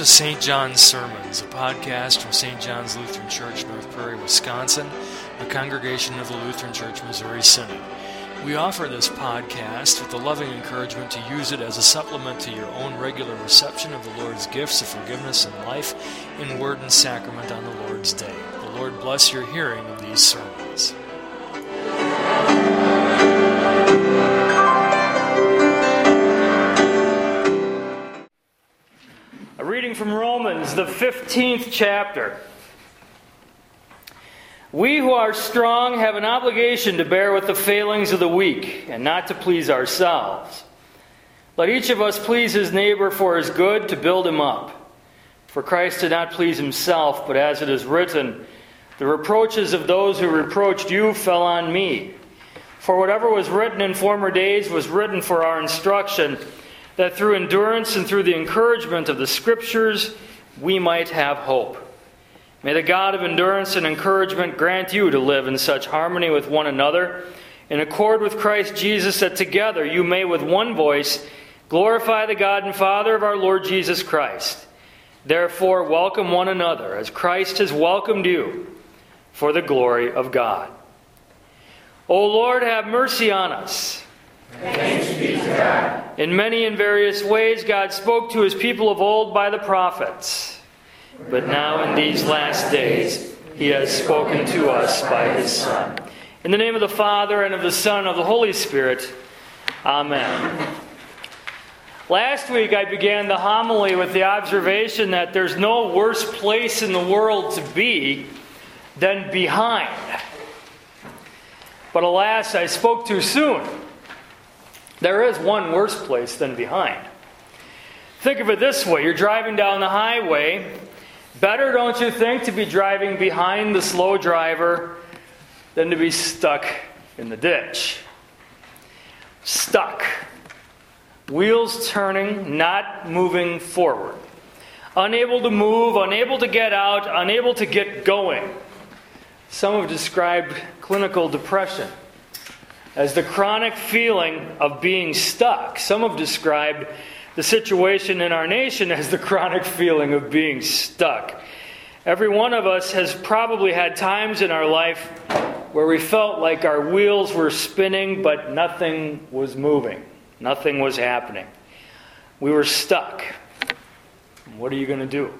to St. John's Sermons, a podcast from St. John's Lutheran Church, North Prairie, Wisconsin, a congregation of the Lutheran Church Missouri Synod. We offer this podcast with the loving encouragement to use it as a supplement to your own regular reception of the Lord's gifts of forgiveness and life in word and sacrament on the Lord's Day. The Lord bless your hearing of these sermons. A reading from Romans, the 15th chapter. We who are strong have an obligation to bear with the failings of the weak, and not to please ourselves. Let each of us please his neighbor for his good, to build him up. For Christ did not please himself, but as it is written, the reproaches of those who reproached you fell on me. For whatever was written in former days was written for our instruction, that through endurance and through the encouragement of the Scriptures we might have hope. May the God of endurance and encouragement grant you to live in such harmony with one another, in accord with Christ Jesus, that together you may with one voice glorify the God and Father of our Lord Jesus Christ. Therefore welcome one another, as Christ has welcomed you, for the glory of God. O Lord, have mercy on us. Thanks be to God. In many and various ways God spoke to his people of old by the prophets. But now in these last days he has spoken to us by his Son. In the name of the Father, and of the Son, and of the Holy Spirit. Amen. Last week I began the homily with the observation that there's no worse place in the world to be than behind. But alas, I spoke too soon. There is one worse place than behind. Think of it this way. You're driving down the highway. Better, don't you think, to be driving behind the slow driver than to be stuck in the ditch? Stuck. Wheels turning, not moving forward. Unable to move, unable to get out, unable to get going. Some have described clinical depression as the chronic feeling of being stuck. Some have described the situation in our nation as the chronic feeling of being stuck. Every one of us has probably had times in our life where we felt like our wheels were spinning, but nothing was moving. Nothing was happening. We were stuck. What are you going to do?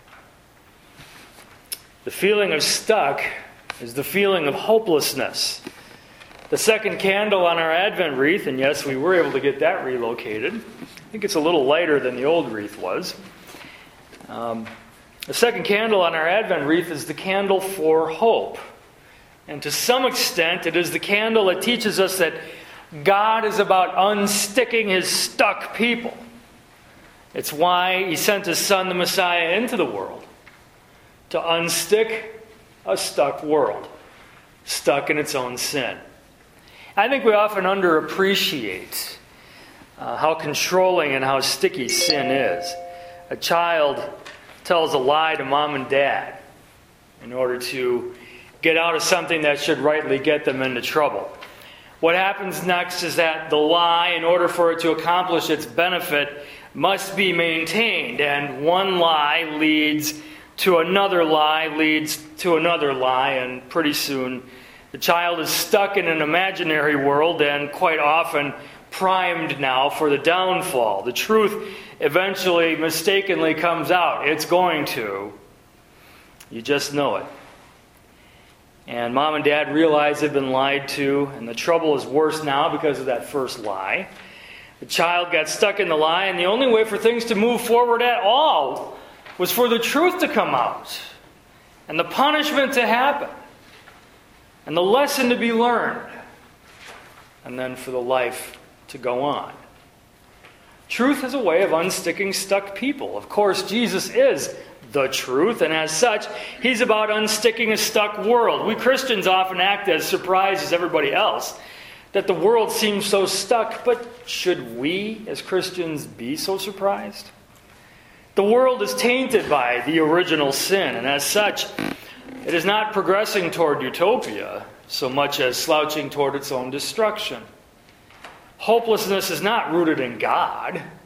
The feeling of stuck is the feeling of hopelessness. The second candle on our Advent wreath, and yes, we were able to get that relocated. I think it's a little lighter than the old wreath was. The second candle on our Advent wreath is the candle for hope. And to some extent, it is the candle that teaches us that God is about unsticking his stuck people. It's why he sent his Son, the Messiah, into the world, to unstick a stuck world, stuck in its own sin. I think we often underappreciate how controlling and how sticky sin is. A child tells a lie to mom and dad in order to get out of something that should rightly get them into trouble. What happens next is that the lie, in order for it to accomplish its benefit, must be maintained. And one lie leads to another lie, leads to another lie, and pretty soon the child is stuck in an imaginary world and quite often primed now for the downfall. The truth eventually mistakenly comes out. It's going to. You just know it. And mom and dad realize they've been lied to, and the trouble is worse now because of that first lie. The child got stuck in the lie, and the only way for things to move forward at all was for the truth to come out, and the punishment to happen, and the lesson to be learned, and then for the life to go on. Truth is a way of unsticking stuck people. Of course, Jesus is the truth, and as such, he's about unsticking a stuck world. We Christians often act as surprised as everybody else that the world seems so stuck, but should we as Christians be so surprised? The world is tainted by the original sin, and as such, it is not progressing toward utopia so much as slouching toward its own destruction. Hopelessness is not rooted in God,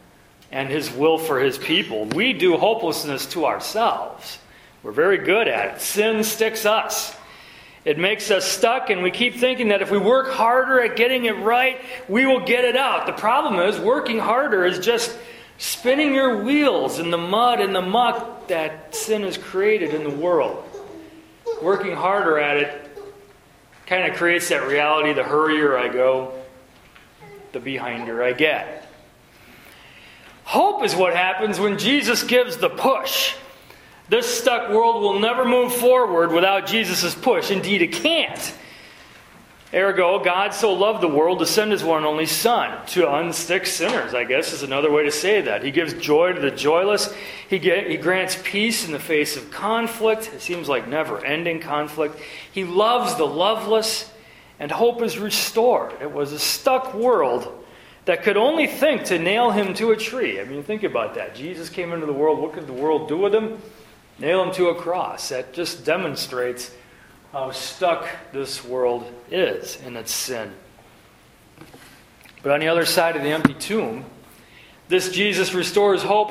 and His will for His people. We do hopelessness to ourselves. We're very good at it. Sin sticks us. It makes us stuck, and we keep thinking that if we work harder at getting it right, we will get it out. The problem is, working harder is just spinning your wheels in the mud and the muck that sin has created in the world. Working harder at it kind of creates that reality: the hurrier I go, the behinder I get. Hope is what happens when Jesus gives the push. This stuck world will never move forward without Jesus' push. Indeed, it can't. Ergo, God so loved the world to send His one and only Son to unstick sinners, I guess is another way to say that. He gives joy to the joyless. He grants peace in the face of conflict. It seems like never-ending conflict. He loves the loveless, and hope is restored. It was a stuck world that could only think to nail Him to a tree. I mean, think about that. Jesus came into the world. What could the world do with Him? Nail Him to a cross. That just demonstrates how stuck this world is in its sin. But on the other side of the empty tomb, this Jesus restores hope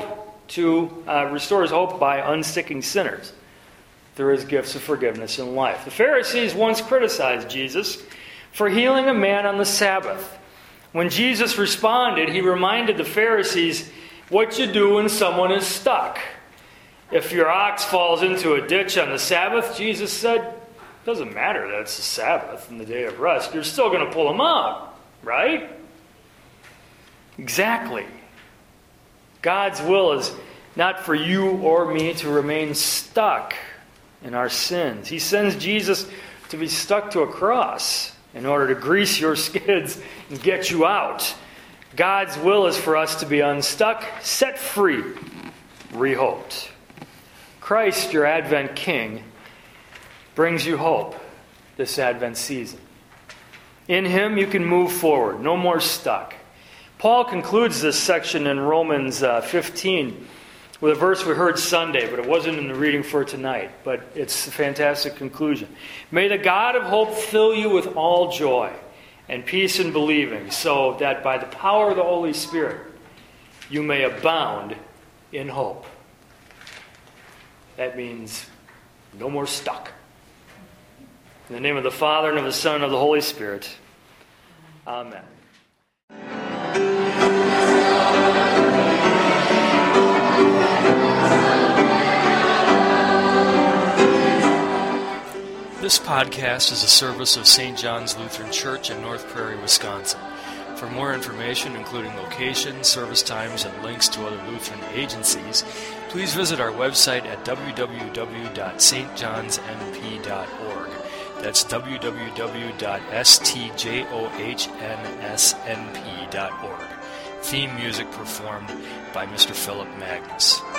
by unsticking sinners through His gifts of forgiveness and life. The Pharisees once criticized Jesus for healing a man on the Sabbath. When Jesus responded, He reminded the Pharisees what you do when someone is stuck. If your ox falls into a ditch on the Sabbath, Jesus said, it doesn't matter that it's the Sabbath and the day of rest. You're still going to pull him out, right? Exactly. God's will is not for you or me to remain stuck in our sins. He sends Jesus to be stuck to a cross in order to grease your skids and get you out. God's will is for us to be unstuck, set free, rehoped. Christ, your Advent King, brings you hope this Advent season. In Him you can move forward, no more stuck. Paul concludes this section in Romans 15 with a verse we heard Sunday, but it wasn't in the reading for tonight. But it's a fantastic conclusion. May the God of hope fill you with all joy and peace in believing, so that by the power of the Holy Spirit you may abound in hope. That means no more stuck. In the name of the Father, and of the Son, and of the Holy Spirit. Amen. This podcast is a service of St. John's Lutheran Church in North Prairie, Wisconsin. For more information, including location, service times, and links to other Lutheran agencies, please visit our website at www.stjohnsnp.org. That's www.stjohnsnp.org. Theme music performed by Mr. Philip Magnus.